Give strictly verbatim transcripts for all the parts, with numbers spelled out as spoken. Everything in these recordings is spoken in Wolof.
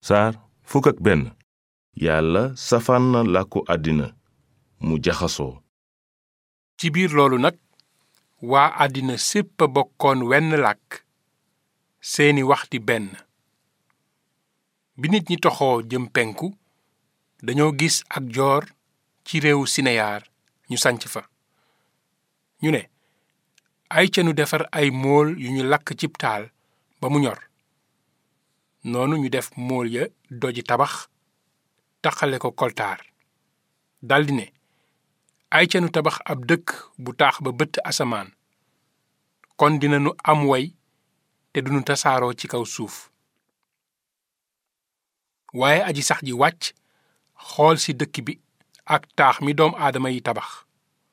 saar fukk ak benn. yàlla safaan na làkku àddina mu jaxasoo. ci biir loolu nag waa àddina sépp a bokkoon wenn làkk seeni wax di benn. bi nit ñi toxoo jëm penku dañoo gis ak joor ci réewu sineyaar ñu sanc fa. ñu ne ay ca nu defar ay mool yu ñu lakk cib taal ba mu ñor. noonu ñu def mool ya doji tabax taxale ko koltaar. daldi ne ay ca nu tabax ab dëkk bu taax ba bëtt asamaan kon dinanu am way te dunu tasaaroo ci kaw suuf. waaye aji sax ji wàcc xool ci dëkk bi ak taax mi doom aadama yi tabax.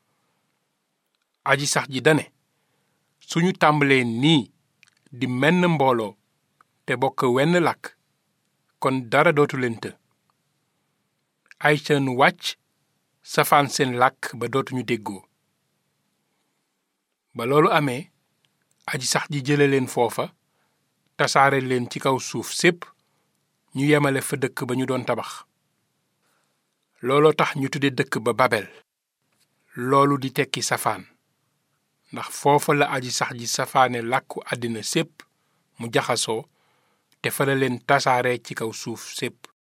aji sax ji dane suñu tàmbalee nii di menn mbooloo te bokk wenn làkk kon dara dootu leen të. ay ca nu wàcc safaan seen làkk ba dootuñu déggoo. ba loolu amee aji sax ji jële leen foofa tasaare leen ci kaw suuf sépp ñu yemale fa dëkk ba ñu doon tabax. looloo tax ñu tudde dëkk ba Babel. loolu di tekki safaan ndax foofa la aji sax ji safaane làkku àddina sépp mu jaxasoo te fa la leen tasaare ci kaw suuf sépp.